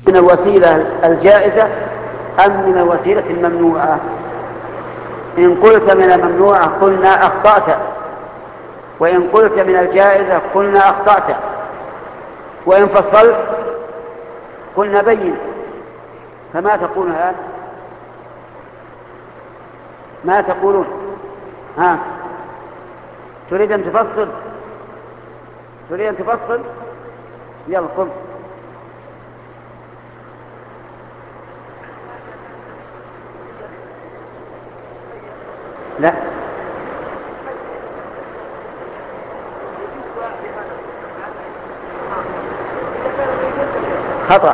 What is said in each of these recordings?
من الوسيلة الجائزة أم من الوسيلة الممنوعة؟ إن قلت من الممنوعة قلنا أخطأت، وإن قلت من الجائزة قلنا أخطأت، وإن فصلت قلنا بين. فما تقولون الآن؟ ما تقولون؟ ها، تريد أن تفصل؟ تريد أن تفصل؟ يلا قم. لا، خطأ.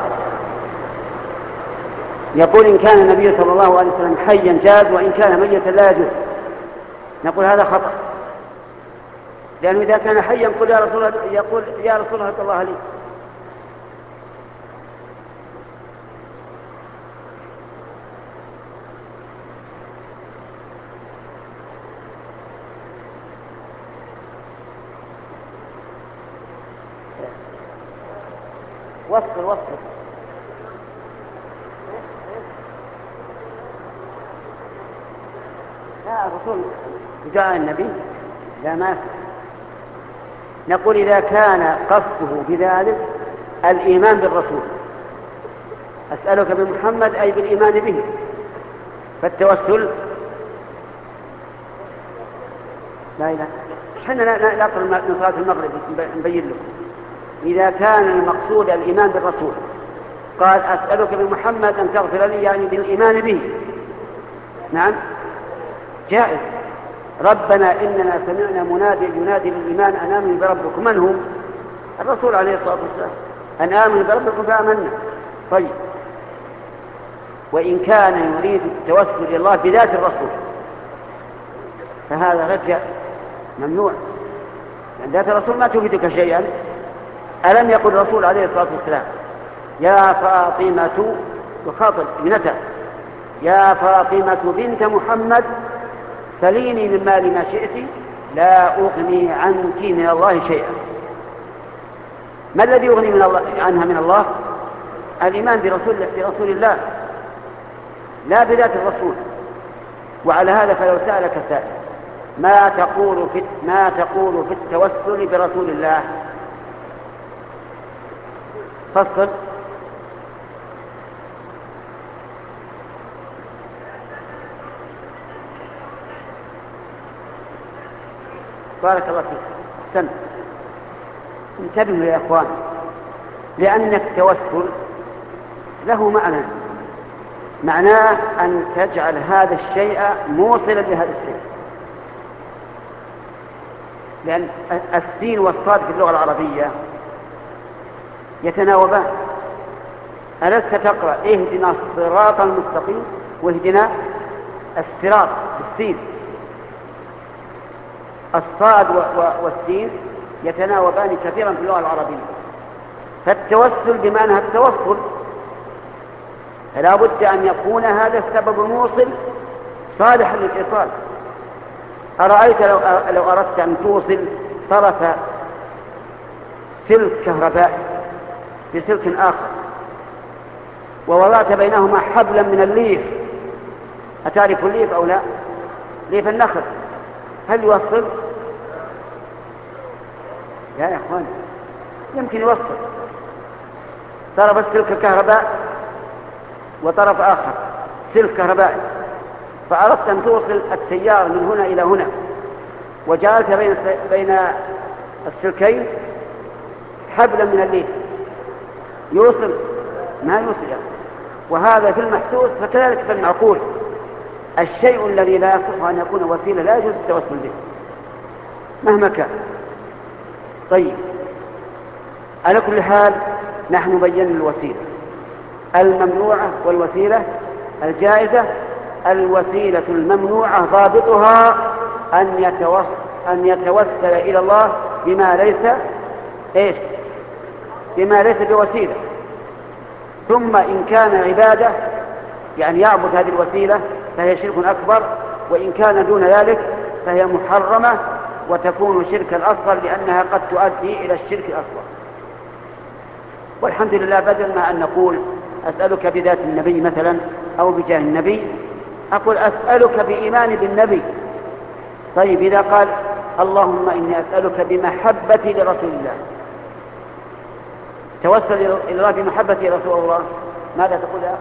يقول إن كان النبي صلى الله عليه وسلم حيا جاز، وإن كان ميتا لا يجوز. نقول هذا خطأ، لأنه إذا كان حيا يقول يا رسول الله صلى الله عليه. وصل. لا، الرسول جاء النبي لا ما يصح. نقول إذا كان قصده بذلك الإيمان بالرسول، أسألك بمحمد أي بالإيمان به، فالتوسل لا حنا نقرأ من صلاة المغرب نبين له. إذا كان المقصود الإيمان بالرسول قال أسألك بمحمد أن تغفر لي، يعني بالإيمان به، نعم جائز. ربنا إننا سمعنا منادي ينادي للإيمان أن آمنوا بربكم. من هو؟ الرسول عليه الصلاة والسلام، أن آمنوا بربكم فآمنا. طيب، وإن كان يريد التوسل إلى الله بذات الرسول فهذا غير جائز، ممنوع، لأن ذات الرسول ما تفيدك شيئا. ألم يقل الرسول عليه الصلاة والسلام يا فاطمة، يخاطب ابنته، يا فاطمة بنت محمد سليني من مالي ما شئت لا أغني عنك من الله شيئا. ما الذي يغني عنها من الله؟ الإيمان برسول الله، لا بذات الرسول. وعلى هذا فلو سألك سائل ما تقول في التوسل برسول الله؟ فصل. بارك الله فيك. سم، انتبهوا يا اخوان، لأن التوسل له معناه أن تجعل هذا الشيء موصلا لهذا الشيء، لأن السين والصاد في اللغة العربية يتناوبان. ألست تقرأ اهدنا الصراط المستقيم واهدنا الصراط بالسين؟ الصاد والسين يتناوبان كثيرا في اللغة العربية. فالتوسل بمعنى التوصل، فلا بد أن يكون هذا السبب الموصل صالحا للإيصال. أرأيت لو أردت أن توصل طرف سلك كهربائي بسلك آخر ووضعت بينهما حبلا من الليف، أتعرف الليف أو لا؟ ليف النخل، هل يوصل؟ يا إخوان يمكن يوصل. طرف السلك الكهرباء وطرف آخر سلك كهربائي، فأردت أن توصل التيار من هنا إلى هنا وجعلت بين السلكين حبلا من الليف، يوصل؟ ما يوصل. وهذا في المحسوس، فكذلك في المعقول. الشيء الذي لا يصح أن يكون وسيلة لا يجوز التوسل به مهما كان. طيب، على كل حال نحن بينا الوسيلة الممنوعة والوسيلة الجائزة. الوسيلة الممنوعة ضابطها أن يتوسل إلى الله بما ليس بوسيلة. ثم إن كان عبادة، يعني يعبد هذه الوسيلة، فهي شرك أكبر، وإن كان دون ذلك فهي محرمة وتكون شركا أصغر، لأنها قد تؤدي إلى الشرك الأكبر. والحمد لله، بدل ما أن نقول أسألك بذات النبي مثلا أو بجاه النبي، أقول أسألك بإيمان بالنبي. طيب إذا قال اللهم إني أسألك بمحبتي لرسول الله، توسل إلى الله بمحبتي رسول الله، ماذا تقول يا أخي؟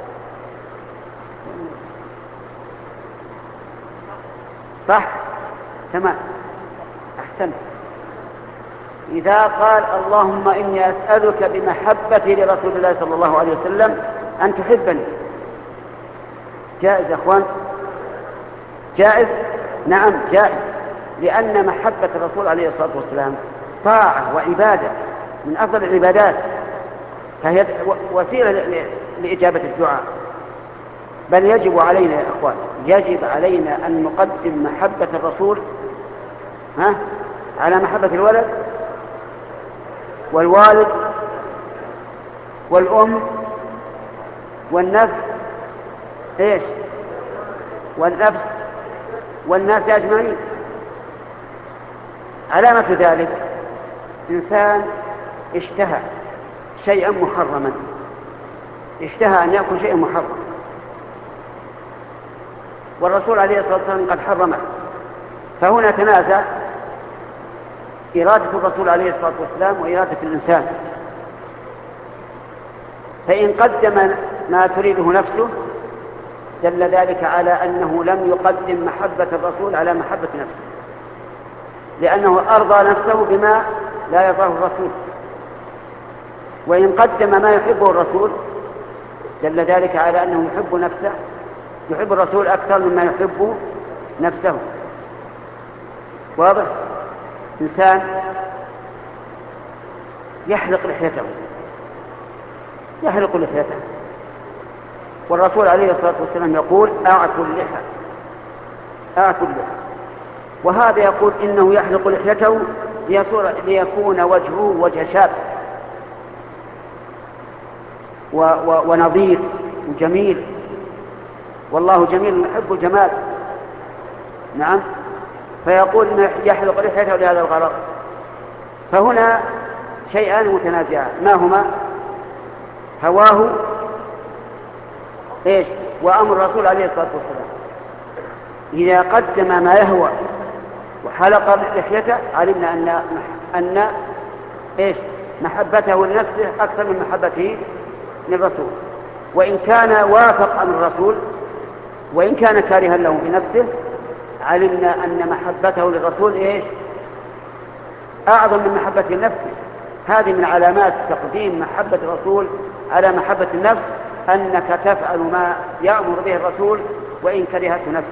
صح؟ تمام، أحسنت. إذا قال اللهم إني أسألك بمحبتي لرسول الله صلى الله عليه وسلم أن تحبني، جائز يا أخوان؟ جائز؟ نعم جائز، لأن محبة الرسول عليه الصلاة والسلام طاعة وعبادة من أفضل العبادات، فهي وسيلة لإجابة الدعاء. بل يجب علينا يا أخوان، يجب علينا أن نقدم محبة الرسول على محبة الولد والوالد والأم والنفس إيش؟ والنفس والناس أجمعين. علامة ذلك إنسان اشتهى شيئا محرما، اشتهى أن يأكل شيئا محرما، والرسول عليه الصلاة والسلام قد حرمه، فهنا تنازع إرادة الرسول عليه الصلاة والسلام وإرادة الإنسان، فإن قدم ما تريده نفسه دل ذلك على أنه لم يقدم محبة الرسول على محبة نفسه، لأنه أرضى نفسه بما لا يرضاه الرسول. وإن قدم ما يحبه الرسول دل ذلك على أنه يحب نفسه، يحب الرسول أكثر مما يحب نفسه. واضح؟ إنسان يحلق لحيته، يحلق لحيته، والرسول عليه الصلاة والسلام يقول أعفوا اللحى، أعفوا اللحى، وهذا يقول إنه يحلق لحيته ليكون وجهه وجه شاب ونظيف وجميل، والله جميل يحب الجمال. نعم، فيقول إنه يحلق لحيته لهذا الغرض. فهنا شيئان متنازعان، ما هما؟ هواه إيش؟ وأمر الرسول عليه الصلاة والسلام. إذا قدم ما يهوى وحلق لحيته علمنا أن إيش؟ محبته لنفسه أكثر من محبته للرسول. وإن كان وافق أمر الرسول وإن كان كارها له بنفسه علمنا أن محبته للرسول إيش؟ أعظم من محبته لنفسه. هذه من علامات تقديم محبة الرسول على محبة النفس، أنك تفعل ما يأمر به الرسول وإن كرهته نفسه.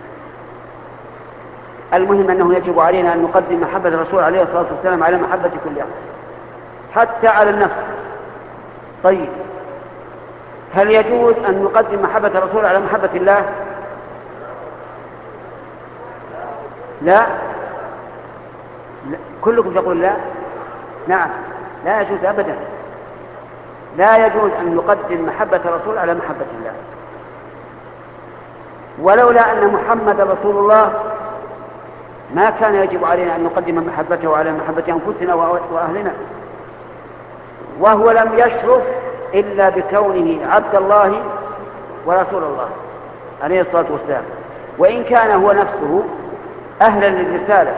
المهم أنه يجب علينا أن نقدم محبة الرسول عليه الصلاة والسلام على محبة كل أحد حتى على النفس. طيب، هل يجوز أن نقدم محبة الرسول على محبة الله؟ لا. كلكم تقول لا. نعم، لا يجوز أبدا، لا يجوز أن نقدم محبة الرسول على محبة الله، ولولا أن محمد رسول الله ما كان يجب علينا أن نقدم محبته على محبة أنفسنا وأهلنا، وهو لم يشرف إلا بكونه عبد الله ورسول الله عليه الصلاة والسلام، وإن كان هو نفسه أهلا للرسالة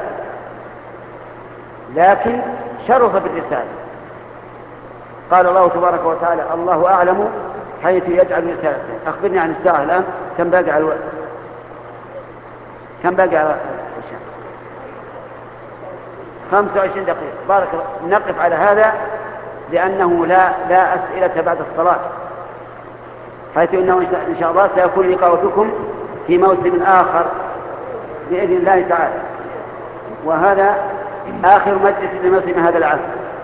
لكن شرف بالرسالة. قال الله تبارك وتعالى الله أعلم حيث يجعل رسالته. أخبرني عن الساعة الآن، كم باقي على الوقت؟ كم باقي على الشام؟ 25 دقيقة. بارك الله، نقف على هذا لأنه لا أسئلة بعد الصلاة، حيث إنه إن شاء الله سيكون لقاء بكم في موسم آخر بإذن الله تعالى، وهذا آخر مجلس لموسم هذا العام.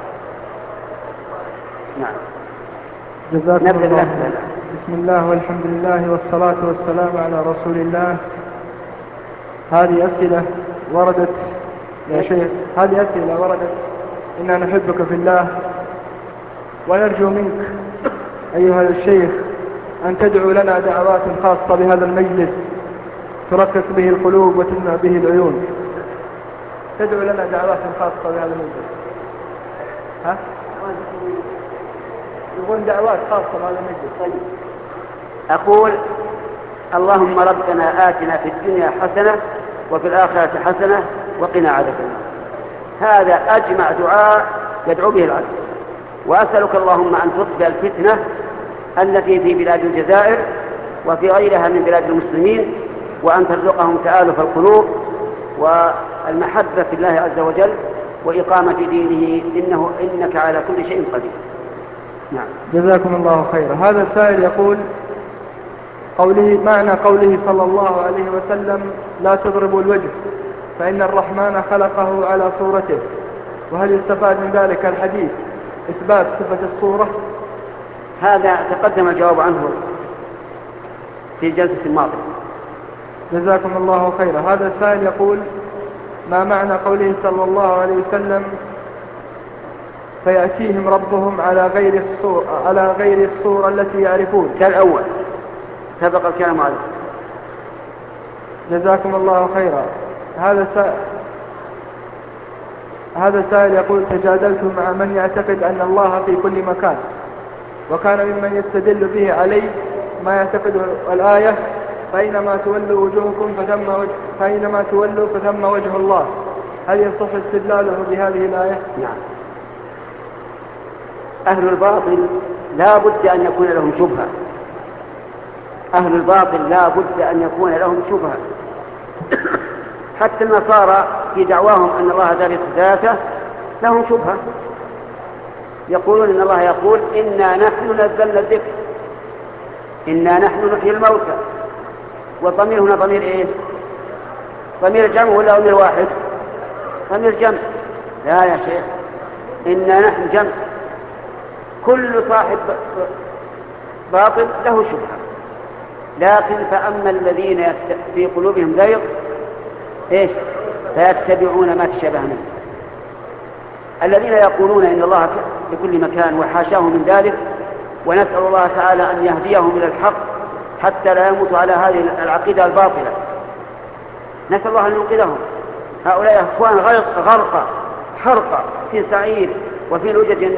نعم، جزاكم الله. بسم الله والحمد لله والصلاة والسلام على رسول الله. هذه أسئلة وردت يا شيخ، هذه أسئلة وردت: إنا نحبك في الله، ونرجو منك أيها الشيخ أن تدعو لنا دعوات خاصة بهذا المجلس ترقق به القلوب وتمنع به العيون. تدعو لنا دعوات خاصة بهذا المجلس. يقول دعوات خاصة على المجلس. طيب أقول اللهم ربنا آتنا في الدنيا حسنة وفي الآخرة حسنة وقنا عذاب النار. هذا أجمع دعاء يدعو به العبد. وأسألك اللهم أن تطفئ الفتنة التي في بلاد الجزائر وفي غيرها من بلاد المسلمين، وأن ترزقهم تآلف القلوب والمحبة في الله عز وجل وإقامة دينه، إنك على كل شيء قدير. نعم. جزاكم الله خيرا. هذا السائل يقول معنى قوله صلى الله عليه وسلم لا تضربوا الوجه فإن الرحمن خلقه على صورته، وهل يستفاد من ذلك الحديث إثبات صفة الصورة؟ هذا تقدم الجواب عنه في الجلسة الماضية. جزاكم الله خيرا. هذا السائل يقول ما معنى قوله صلى الله عليه وسلم فيأتيهم ربهم على غير الصورة التي يعرفون؟ كالأول سبق الكلام عليه. جزاكم الله خيرا. هذا السائل يقول تجادلت مع من يعتقد أن الله في كل مكان، وكان ممن يستدل به علي ما يعتقد الآية فإنما تولوا وجوهكم فإنما تولوا فثم وجه الله. هل يصح استدلاله بهذه الآية؟ نعم. أهل الباطل لا بد أن يكون لهم شبهة. أهل الباطل لا بد أن يكون لهم شبهة. حتى النصارى في دعواهم أن الله ثالث ذاته لهم شبهة. يقولون إن الله يقول إنا نحن نزلنا الذكر إنا نحن نحيي الموتى. والضمير هنا ضمير إيه؟ ضمير جمع ولا ضمير واحد؟ ضمير جمع. لا يا شيخ، إنا نحن جمع. كل صاحب باطل له شبهة. لكن فأما الذين في قلوبهم زيغ إيش؟ فيتبعون ما تشابه منه. الذين يقولون إن الله بكل مكان وحاشاه من ذلك، ونسأل الله تعالى أن يهديهم إلى الحق حتى لا يموتوا على هذه العقيدة الباطلة. نسأل الله أن ينقذهم. هؤلاء أخوان غرق حرق في سعير وفي لجج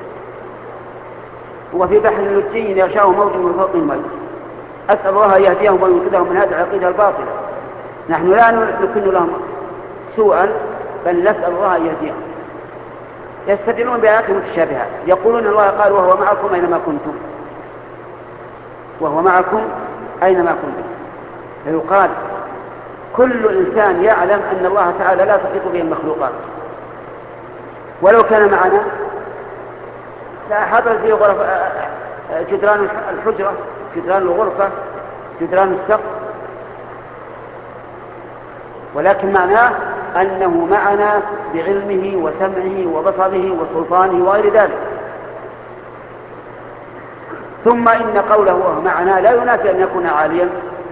وفي بحر لجي يغشاه موج من فوق الماء. أسأل الله أن يهديهم وينقذهم من هذه العقيدة الباطلة. نحن لا نكن لهم سوءا، بل نسأل الله أن يهديهم. يستدلون بآيات متشابهات، يقولون الله قال وهو معكم أينما كنتم، وهو معكم أينما كنتم. فيقال كل إنسان يعلم أن الله تعالى لا تحيط به المخلوقات، ولو كان معنا لأحاطت به جدران الحجرة، جدران الغرفة، جدران السقف، ولكن معناه أنه معنا بعلمه وسمعه وبصره وسلطانه وغير ذلك. ثم إن قوله وهو معنا لا ينافي أن يكون عاليا.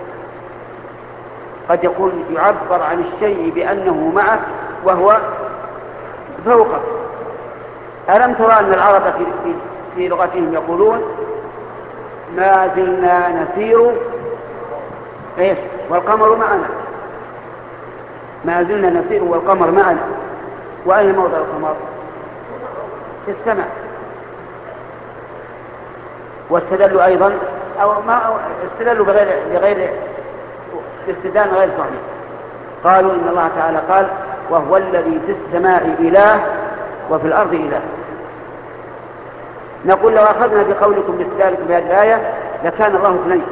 قد يكون يعبر عن الشيء بأنه معه وهو فوقه. ألم ترى أن العرب في لغتهم يقولون ما زلنا نسير إيش والقمر معنا، ما زلنا نسير والقمر معنا. وأين موضع القمر؟ في السماء. واستدلوا أيضا استدلوا بغير استدلال غير صحيح. قالوا إن الله تعالى قال وهو الذي في السماء إله وفي الأرض إله. نقول لو أخذنا بقولكم باستدلالكم بهذه الآية لكان الله اثنين،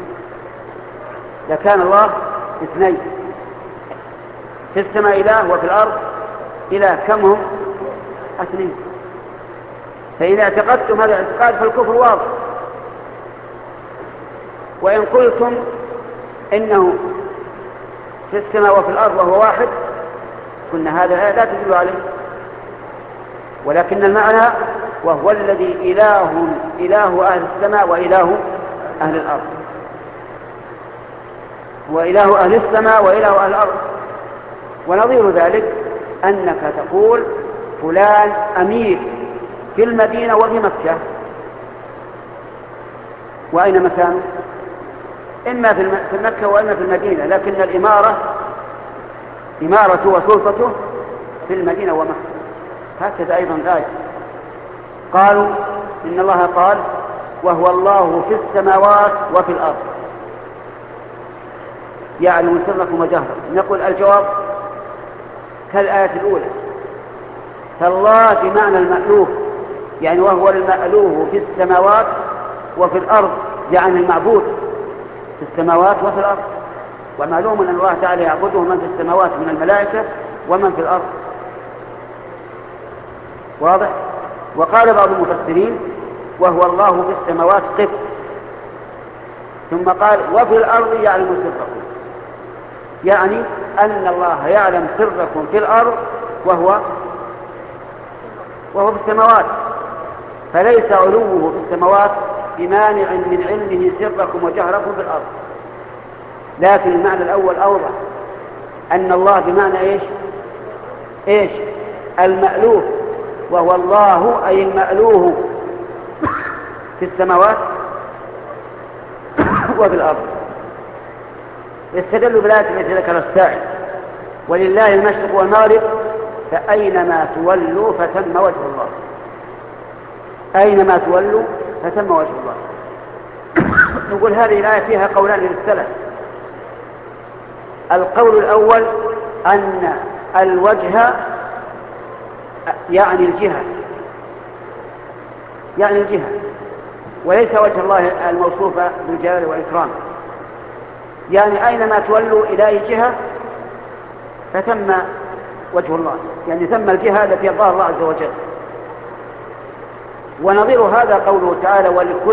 لكان الله اثنين، في السماء إله وفي الأرض إله. كم هم؟ اثنين. فإذا اعتقدتم هذا الاعتقاد فالكفر واضح. وإن قلتم إنه في السماء وفي الأرض وهو واحد قلنا هذا الآية لا تدل عليه، ولكن المعنى وهو الذي إله أهل السماء وإله أهل الأرض، وإله أهل السماء وإله أهل الأرض. ونظير ذلك أنك تقول فلان أمير في المدينة وفي مكة. وأين مكانه؟ إما في مكة وإما في المدينة، لكن الإمارة وسلطته في المدينة ومكة. هكذا أيضا الآية. قالوا إن الله قال وهو الله في السماوات وفي الأرض يعلم سركم وجهركم. نقول الجواب كالآية الأولى، فالله بمعنى المألوه، يعني وهو المألوه في السماوات وفي الأرض، يعني المعبود في السماوات وفي الأرض. ومعلوم أن الله تعالى يعبده من في السماوات من الملائكة ومن في الأرض، واضح. وقال بعض المفسرين وهو الله في السماوات قف، ثم قال وفي الأرض يعلم سركم، يعني أن الله يعلم سركم في الأرض وهو في السماوات، فليس علوه في السماوات بمانع من علمه سركم وجهركم في الأرض. لكن المعنى الأول أوضح، أن الله بمعنى إيش المألوه، وهو الله أي المألوه في السماوات وفي الأرض. يستدل بالآية التي ذكر السائل ولله المشرق والمغرب فأينما تولوا فتم وجه الله. أينما تولوا فتم وجه الله. نقول هذه الآية فيها قولان للسلف. القول الأول أن الوجه يعني الجهة وليس وجه الله الموصوف بالجلال والإكرام، يعني أينما تولوا إلى أي جهة فتم وجه الله، يعني ثم الجهة التي يرضاها الله عز وجل. ونظير هذا قوله تعالى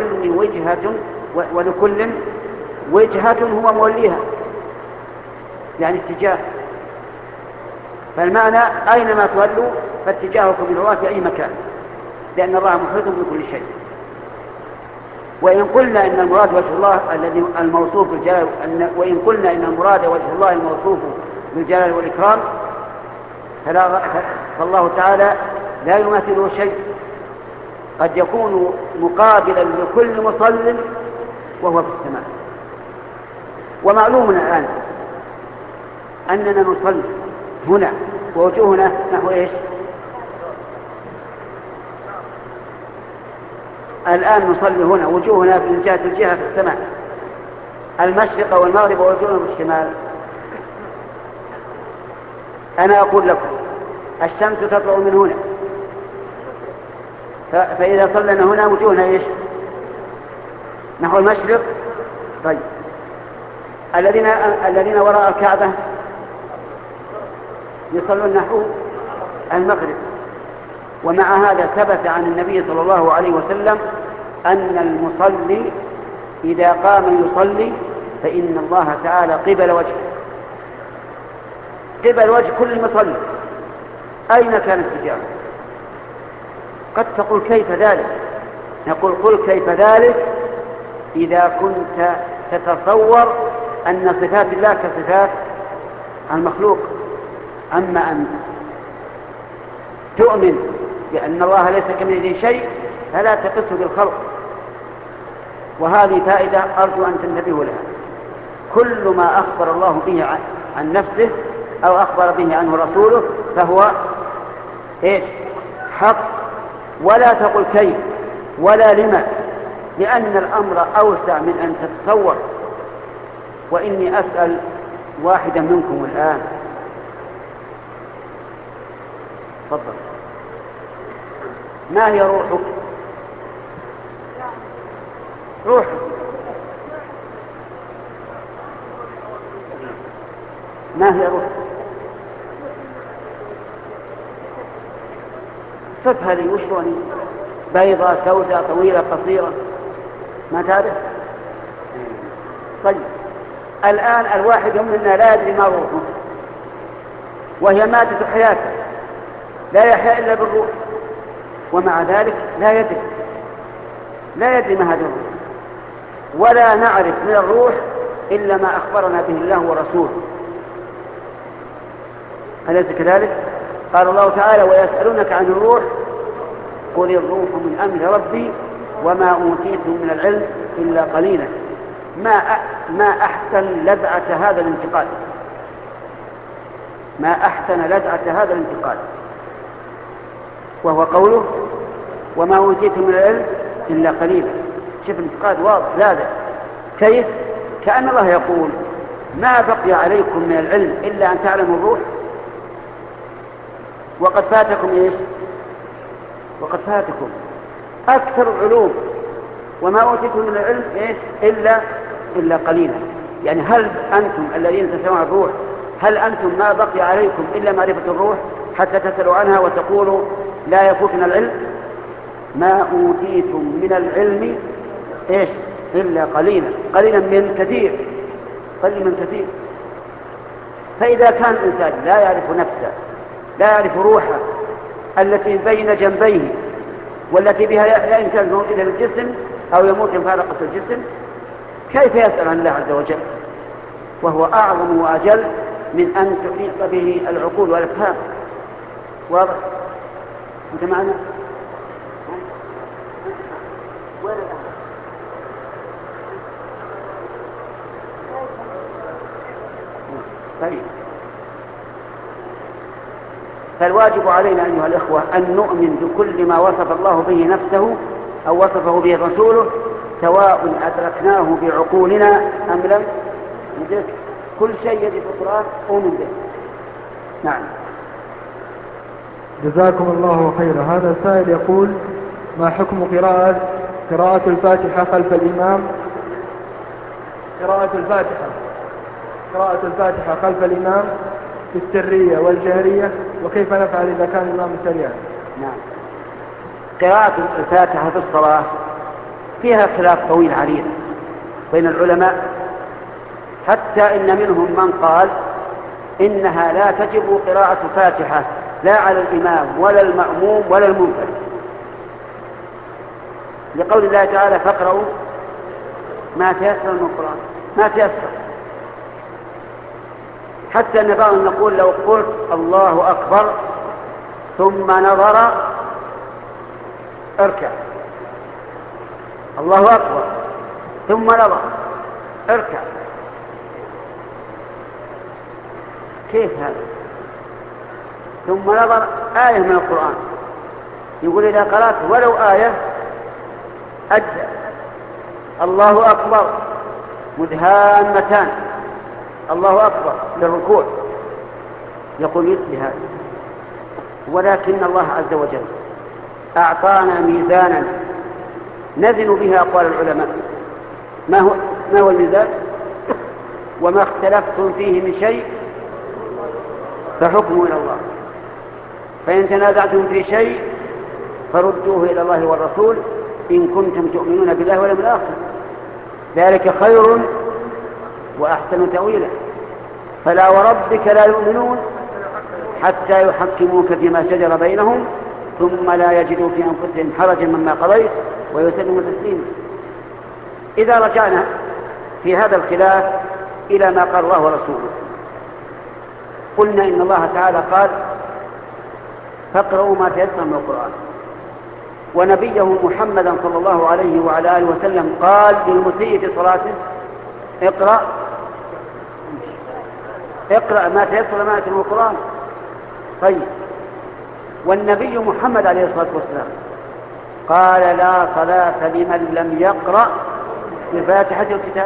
ولكل وجهة هو موليها، يعني اتجاه. فالمعنى أينما تولوا فاتجاهكم إلى الله في أي مكان، لأن الله محيط بكل شيء. وإن قلنا إن المراد وجه الله الذي الموصوف بالجلال، وإن قلنا إن المراد وجه الله الموصوف بالجلال والإكرام، فالله تعالى لا يماثله شيء، قد يكون مقابلا لكل مصل وهو في السماء. ومعلومنا الآن أننا نصلي هنا ووجوهنا نحو إيش؟ الآن نصلي هنا وجوهنا من جهة الجهة في السماء، المشرق والمغرب ووجوهنا في الشمال. أنا أقول لكم الشمس تطلع من هنا، فإذا صلنا هنا وجوهنا إيش؟ نحو المشرق. طيب الذين وراء الكعبة يصلون نحو المغرب. ومع هذا ثبت عن النبي صلى الله عليه وسلم أن المصلي إذا قام يصلي فإن الله تعالى قبل وجه كل مصلي أين كان اتجاهه. قد تقول كيف ذلك؟ نقول قل كيف ذلك إذا كنت تتصور أن صفات الله كصفات المخلوق. أما أن تؤمن بأن الله ليس كمثله شيء فلا تقص بالخلق. وهذه فائدة أرجو أن تنتبهوا لها. كل ما أخبر الله به عن نفسه أو أخبر به عنه رسوله فهو حق. ولا تقل كيف ولا لما، لأن الأمر أوسع من أن تتصور. وإني أسأل واحدا منكم الآن، تفضل، ما هي روحك؟ ما هي روحك؟ صفها لي، وشلوني؟ بيضاء سوداء طويلة قصيرة؟ ما تعرف؟ طيب الآن الواحد منا لا يدري ما روحه، وهي مادة حياته، لا يحيا إلا بالروح، ومع ذلك لا يدري ما هذا الروح، ولا نعرف من الروح إلا ما أخبرنا به الله ورسوله. أليس كذلك؟ قال الله تعالى ويسألونك عن الروح قل الروح من أمر ربي وما أوتيتم من العلم إلا قليلا. ما أحسن لذعة هذا الانتقال، ما أحسن لذعة هذا الانتقال، وهو قوله وما أوتيتم من العلم إلا قليلا. شوف الانتقاد واضح لاذع. كيف؟ كأن الله يقول ما بقي عليكم من العلم إلا أن تعلموا الروح، وقد فاتكم إيش؟ وقد فاتكم أكثر العلوم، وما أوتيتم من العلم إيش؟ إلا قليلا. يعني هل أنتم الذين تسمعون الروح، هل أنتم ما بقي عليكم إلا معرفة الروح حتى تسألوا عنها وتقولوا لا يفوتنا العلم؟ ما أوتيتم من العلم إيش؟ إلا قليلا. قليلا من كثير، قليلا من كثير. فإذا كان الإنسان لا يعرف نفسه، لا يعرف روحه التي بين جنبيه والتي بها لا يمكن الموت إلى الجسم أو يموت مفارقة الجسم، كيف يسأل عن الله عز وجل وهو أعظم وأجل من أن تحيط به العقول والأفهام؟ واضح؟ أنت معنا؟ وين الآن؟ طيب، فالواجب علينا أيها الإخوة أن نؤمن بكل ما وصف الله به نفسه أو وصفه به رسوله، سواء أدركناه بعقولنا أم لم ندرك. كل شيء يجي في القرآن أؤمن به. نعم. جزاكم الله خيرا. هذا سائل يقول: ما حكم قراءة الفاتحة خلف الإمام؟ قراءة الفاتحة خلف الإمام في السرية والجهرية، وكيف نفعل إذا كان الإمام سريعا؟ نعم. قراءة الفاتحة في الصلاة فيها خلاف طويل عريض بين العلماء، حتى إن منهم من قال إنها لا تجب قراءة الفاتحة لا على الإمام ولا المأموم ولا المنفرد، لقول الله تعالى: فاقرأوا ما تيسر من القرآن. ما تيسر، حتى أن بعضهم نقول لو قلت الله أكبر ثم نظر اركع، الله أكبر ثم نظر اركع، كيف هذا؟ ثم نظر آية من القرآن، يقول إذا قرأت ولو آية أجزأ. الله أكبر مدهامتان، الله أكبر للركوع، يقول مثل هذا. ولكن الله عز وجل أعطانا ميزانا نزن به أقوال العلماء. ما هو الميزان؟ وما اختلفتم فيه من شيء فحكمه إلى الله، فإن تنازعتم في شيء فردوه إلى الله والرسول إن كنتم تؤمنون بالله واليوم الآخر، ذلك خير وأحسن تأويلا. فلا وربك لا يؤمنون حتى يحكموك فيما شجر بينهم ثم لا يجدوا في أنفسهم حرجا مما قضيت ويسلموا تسليما. إذا رجعنا في هذا الخلاف إلى ما قال الله ورسوله، قلنا إن الله تعالى قال: فاقرأوا ما تيسر من القرآن، ونبيه محمدا صلى الله عليه وعلى آله وسلم قال للمسيء في صلاته: اقرأ ما تيسر من القرآن. طيب، والنبي محمد عليه الصلاة والسلام قال: لا صلاة لمن لم يقرأ بفاتحة الكتاب.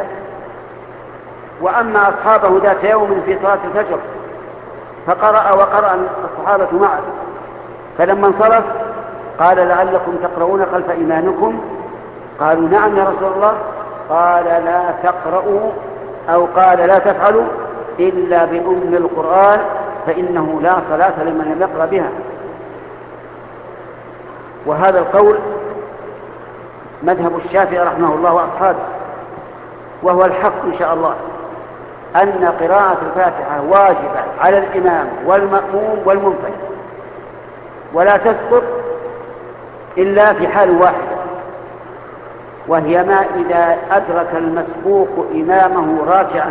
وأما أصحابه ذات يوم في صلاة الفجر فقرأ وقرأ الصحابة معه، فلما انصرف قال: لعلكم تقرؤون خلف إمامكم؟ قالوا: نعم يا رسول الله. قال: لا تقرؤوا، أو قال: لا تفعلوا إلا بأم القرآن، فإنه لا صلاة لمن لم يقرأ بها. وهذا القول مذهب الشافعي رحمه الله وأصحابه، وهو الحق إن شاء الله، أن قراءة الفاتحة واجبة على الإمام والمأموم والمنفرد، ولا تسقط إلا في حال واحدة، وهي ما إذا أدرك المسبوق إمامه راكعا.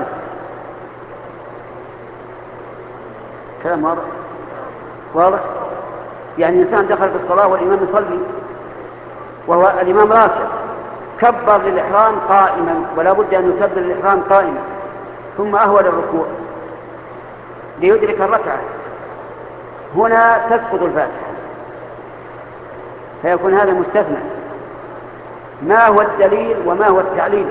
كلام واضح؟ يعني إنسان دخل في الصلاة والإمام يصلي وهو الإمام راكع، كبر للإحرام قائما، ولا بد أن يكبر للإحرام قائما، ثم أهوى للركوع ليدرك الركعة، هنا تسقط الفاتحة، فيكون هذا مستثنى. ما هو الدليل وما هو التعليل؟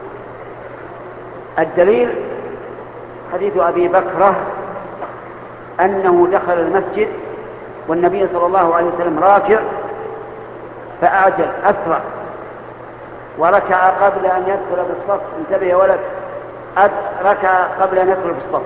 الدليل حديث أبي بكرة أنه دخل المسجد والنبي صلى الله عليه وسلم راكع فأعجل أسرع وركع قبل أن يدخل في الصف. انتبه يا ولد، ركع قبل أن يدخل في الصف.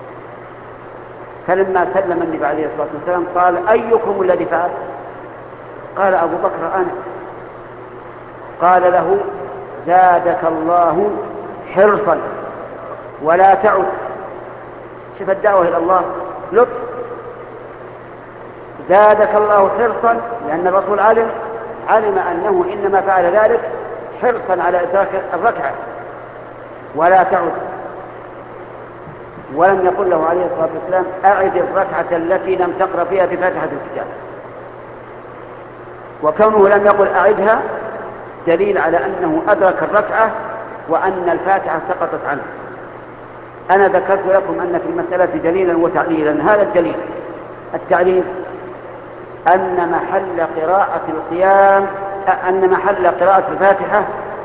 فلما سلم النبي عليه الصلاة والسلام قال: أيكم الذي فعل؟ قال: أبو بكر أنا. قال له: زادك الله حرصا ولا تعد. شوف الدعوة إلى الله لطف. زادك الله حرصا، لأن الرسول علم أنه إنما فعل ذلك حرصا على إدراك الركعة. ولا تعد، ولم يقل له عليه الصلاة والسلام: أعد الركعة التي لم تقرأ فيها بفاتحة الكتاب. وكونه لم يقل أعدها دليل على أنه أدرك الركعة وأن الفاتحة سقطت عنه. أنا ذكرت لكم أن في المسألة دليلا وتعليلا. هذا الدليل. التعليل أن محل قراءة الفاتحة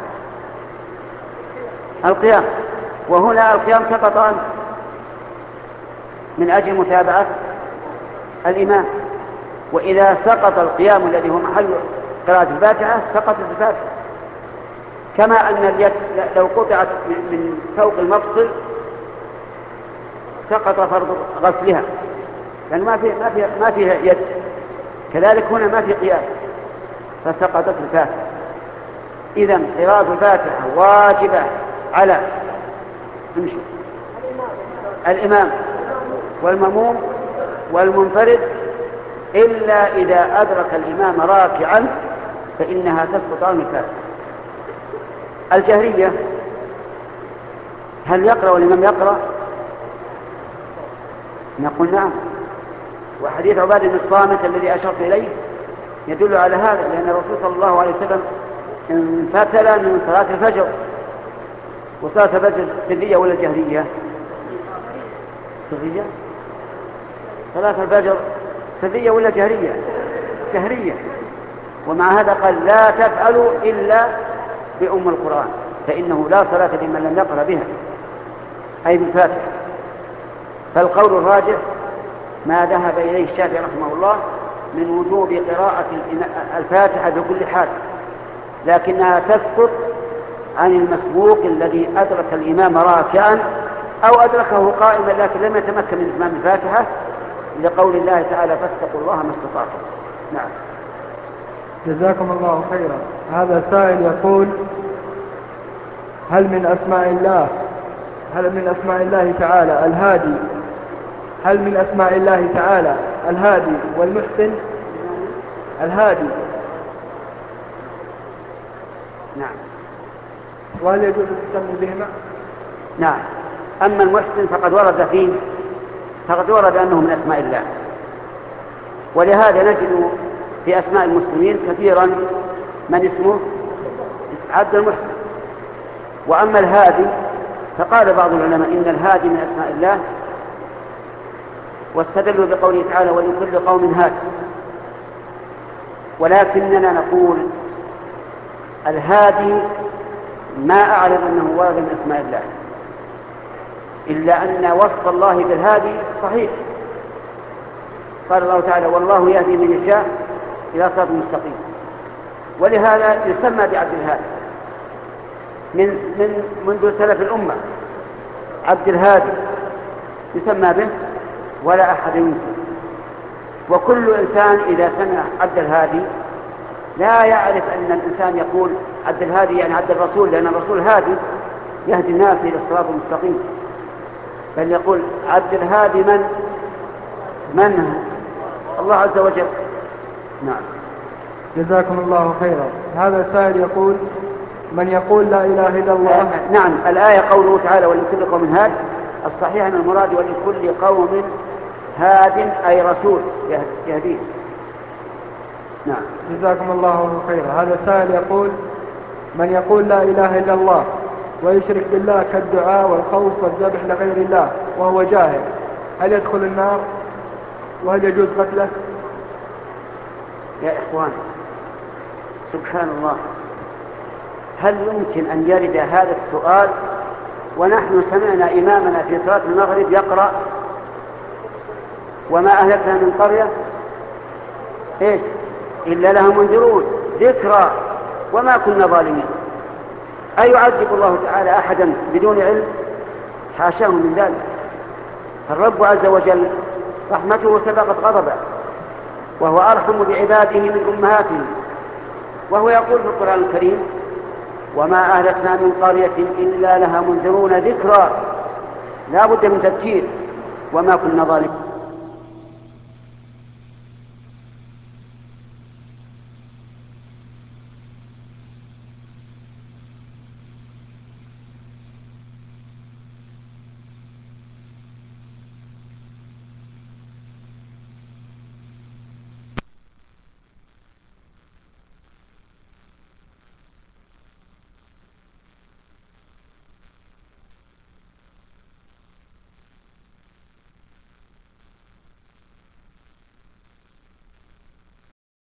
القيام، وهنا القيام سقط عنه من أجل متابعة الإمام. وإذا سقط القيام الذي هو محل قراءة الفاتحة سقطت الفاتحة. كما أن اليد لو قطعت من فوق المفصل سقط فرض غسلها، لأن ما فيها يد. كذلك هنا ما في قيام فسقطت الفاتحة. إذن قراءة الفاتحة واجبة على الإمام والمأموم والمنفرد، إلا إذا أدرك الإمام راكعا فإنها تسقط عن الفاتحة. الجهرية هل يقرأ والإمام يقرأ؟ نقول نعم. وحديث عبادة بن الصامت الذي أشرت إليه يدل على هذا، لأن الرسول صلى الله عليه وسلم انفتل من صلاة الفجر. وصلاة الفجر سرية ولا جهرية؟ سرية. صلاة الفجر سرية ولا جهرية؟ جهرية. ومع هذا قال: لا تفعلوا إلا بأم القرآن، فإنه لا صلاة لمن لم يقرأ بها، أي بالفاتحة. فالقول الراجح ما ذهب إليه الشافعي رحمه الله من وجوب قراءة الفاتحة بكل حال، لكنها تسقط عن المسبوق الذي أدرك الإمام راكعا أو أدركه قائما لكن لم يتمكن من إتمام الفاتحة، لقول الله تعالى: فاتقوا الله ما استطعتم. نعم. جزاكم الله خيرا. هذا سائل يقول: هل من أسماء الله تعالى الهادي؟ هل من أسماء الله تعالى الهادي والمحسن؟ الهادي. نعم. وهل يجوز التسمي بهما؟ نعم. أما المحسن فقد ورد أنه من أسماء الله، ولهذا نجد في أسماء المسلمين كثيرا من اسمه عبد المحسن. وأما الهادي فقال بعض العلماء إن الهادي من أسماء الله، واستدلوا بقوله تعالى: ولكل قوم هاد. ولكننا نقول الهادي ما أعلم أنه ورد من أسماء الله، إلا أن وصف الله بالهادي صحيح. قال الله تعالى: والله يهدي من يشاء إلى صراط مستقيم. ولهذا يسمى بعبد الهادي منذ سلف الأمة. عبد الهادي يسمى به ولا أحد ينكر. وكل إنسان إذا سمع عبد الهادي لا يعرف أن الإنسان يقول عبد الهادي يعني عبد الرسول، لأن الرسول هادي يهدي الناس إلى الصراط المستقيم، بل يقول عبد الهادي من الله عز وجل. نعم. جزاكم الله خيرا. هذا سائل يقول: من يقول لا إله إلا الله. نعم. الآية قوله تعالى: ولكل قوم هاد، الصحيح أن المراد ولكل قوم هاد أي رسول يهديه. نعم. جزاكم الله خيرا. هذا سائل يقول: من يقول لا إله إلا الله ويشرك بالله كالدعاء والخوف والذبح لغير الله وهو جاهل، هل يدخل النار؟ وهل يجوز قتله؟ يا إخوان، سبحان الله، هل يمكن أن يرد هذا السؤال ونحن سمعنا إمامنا في صلاة المغرب يقرأ وما أهلكنا من قرية إيش إلا لها منذرون ذكرى وما كنا ظالمين؟ أيعذب الله تعالى أحدا بدون علم؟ حاشاه من ذلك. الرب عز وجل رحمته سبقت غضبه، وهو أرحم بعباده من أمهاتهم، وهو يقول في القرآن الكريم وما أهلكنا من قرية إلا لها منذرون ذكرى، لا بد من تذكير وما كنا ظالمين.